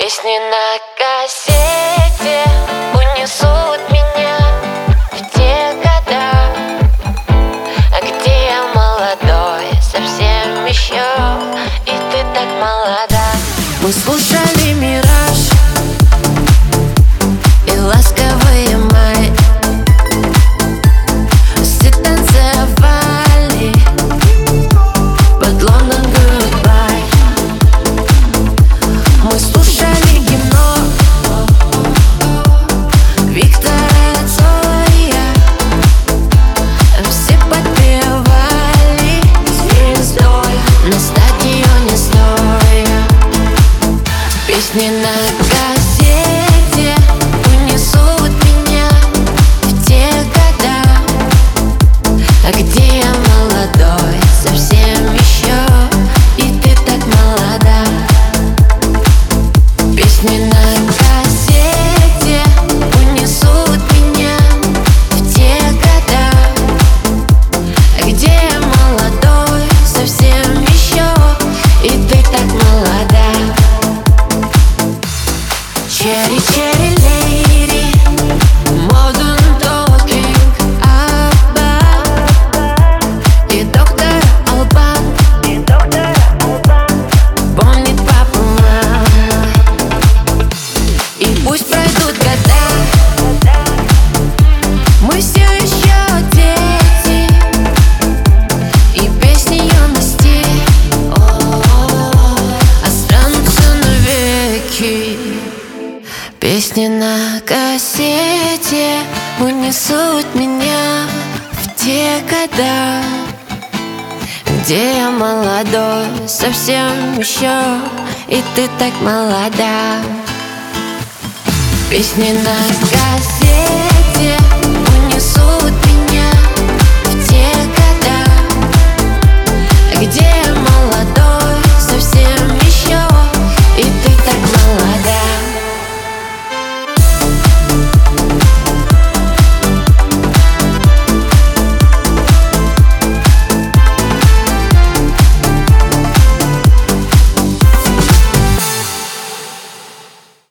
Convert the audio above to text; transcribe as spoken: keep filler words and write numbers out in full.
Песни на кассете унесут меня в те года, где я молодой, совсем еще, и ты так молода. Мы слушали «Мираж» и «Ласковый май», все танцевали под «Лондон Гудбай». Мы слушали гимно Виктора Цоя, все подпевали звездой на стадионе стоя. Песни на кассете унесут меня в те года, где я молодой, совсем еще, и ты так молода. Песни на кассете унесут меня в те года, где я молодой, совсем еще, и ты так молода. Cherry, cherry lady, modern talking about и доктор Албан, и доктор Албан помнит папу, мама. И пусть пройдут года, мы все еще дети, и песни юности останутся навеки. Песни на кассете унесут меня в те года, где я молодой, совсем еще, и ты так молода. Песни на кассете